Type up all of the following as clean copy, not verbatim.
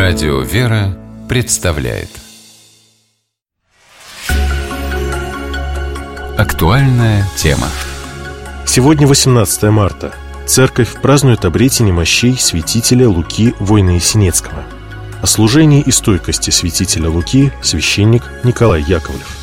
Радио «Вера» представляет актуальная тема. Сегодня 18 марта. Церковь празднует обретение мощей святителя Луки Воиноясенецкого. О служении и стойкости святителя Луки священник Николай Яковлев.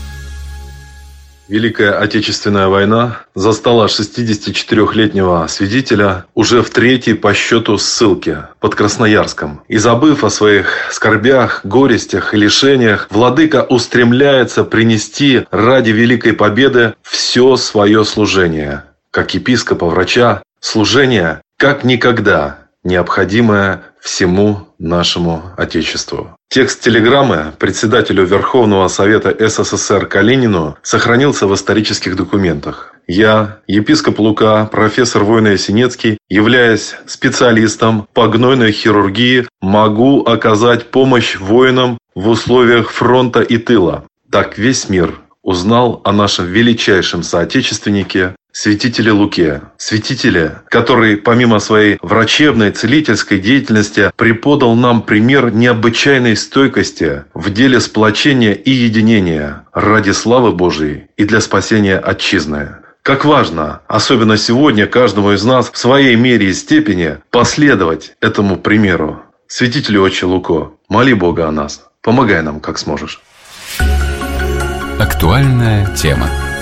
Великая Отечественная война застала 64-летнего святителя уже в третьей по счету ссылке под Красноярском. И забыв о своих скорбях, горестях и лишениях, владыка устремляется принести ради великой победы все свое служение. Как епископа-врача, служение как никогда необходимое всему нашему Отечеству. Текст телеграммы председателю Верховного Совета СССР Калинину сохранился в исторических документах. Я, епископ Лука, профессор Воиноясенецкий, являясь специалистом по гнойной хирургии, могу оказать помощь воинам в условиях фронта и тыла. Так весь мир узнал о нашем величайшем соотечественнике, святителе Луке. Святителе, который помимо своей врачебной, целительской деятельности преподал нам пример необычайной стойкости в деле сплочения и единения ради славы Божией и для спасения отчизны. Как важно, особенно сегодня, каждому из нас в своей мере и степени последовать этому примеру. Святителю Отче Луко, моли Бога о нас, помогай нам, как сможешь. Актуальная тема.